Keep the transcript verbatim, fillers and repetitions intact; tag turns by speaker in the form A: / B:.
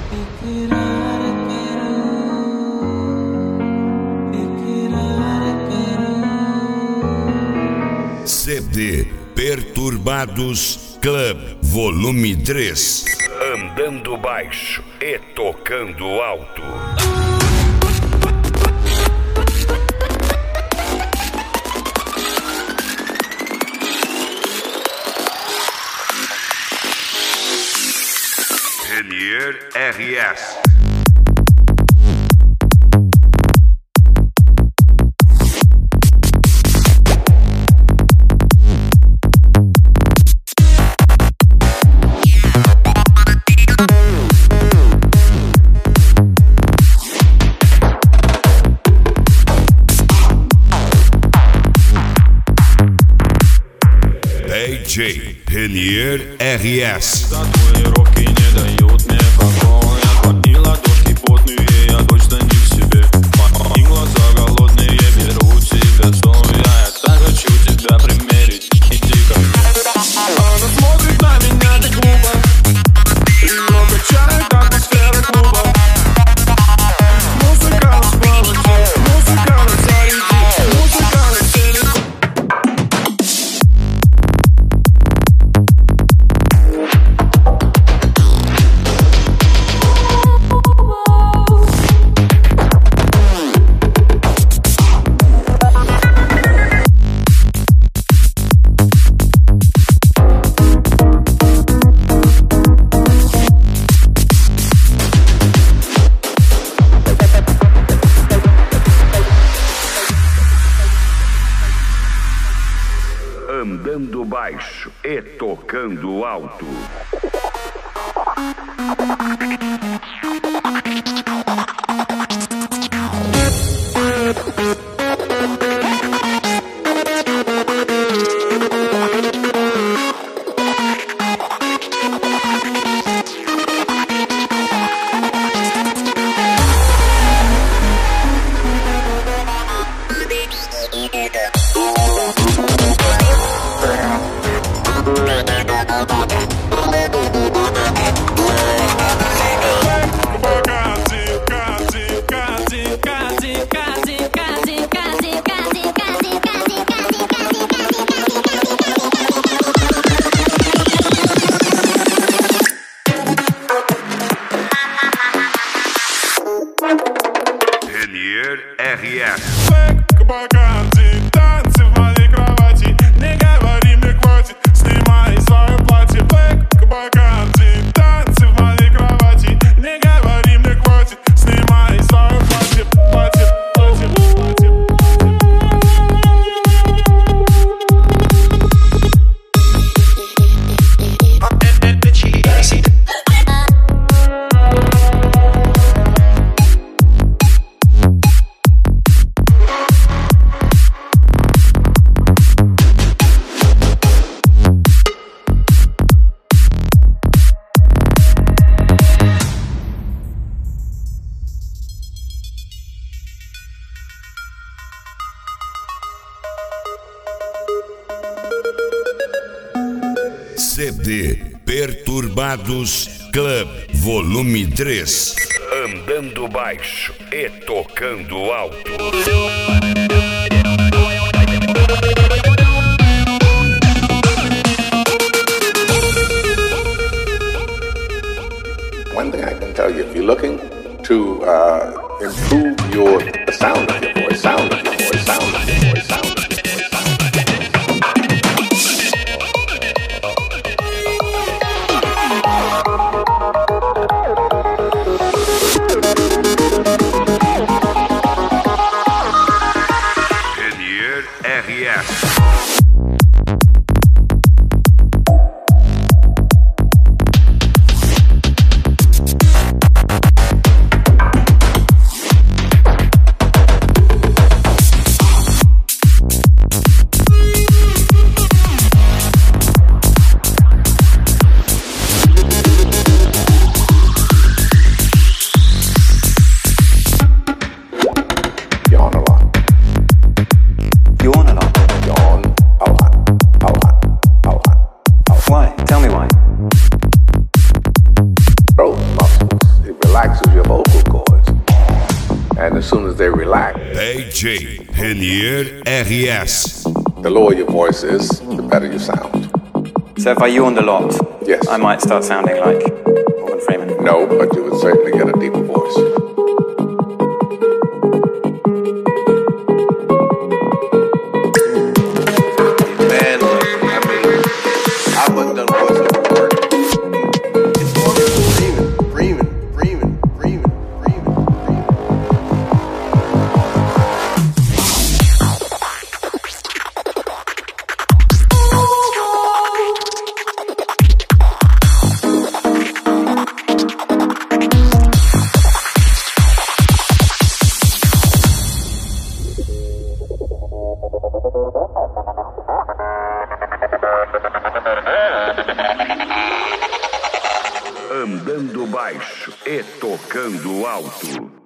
A: C D Perturbados Club Volume três. Andando baixo e tocando alto. Renier R S. D J Renier R S.
B: Татуировки не дают мне покоя. И ладошки потные, я точно не в себе. Мои глаза голодные, берут себя стоя. Я так хочу тебя примерить, иди ко мне. Она смотрит на меня так глупо. Ее качает атмосфера клуба. Музыка расположит, музыка разорит, музыка разделит.
A: Andando baixo e tocando alto. Renier R S.
B: Танцы в моей кровати, не говори мне хватит, снимай свое платье. Блэк Баганти, танцы в моей кровати, не говори мне хватит, снимай свое платье, платье, платье, платье.
A: C D Perturbados Club Volume três. Andando baixo e tocando alto.
C: One thing I can tell you, if you're looking to uh, improve your the sound of your voice, sound of your voice, sound of your voice, sound of your voice, sound of your voice.
A: Renier R S.
C: relaxes your vocal cords. And as soon as they relax,
A: D J Renier R S.
C: the lower your voice is, the better you sound.
D: So if I yawned a lot,
C: Yes.
D: I might start sounding like Morgan Freeman.
C: No, but you would certainly get a deeper voice. Man, I mean, I wouldn't done voiceover work. It's Morgan Freeman, Freeman, Freeman, Freeman, Freeman,
A: Andando baixo e tocando alto.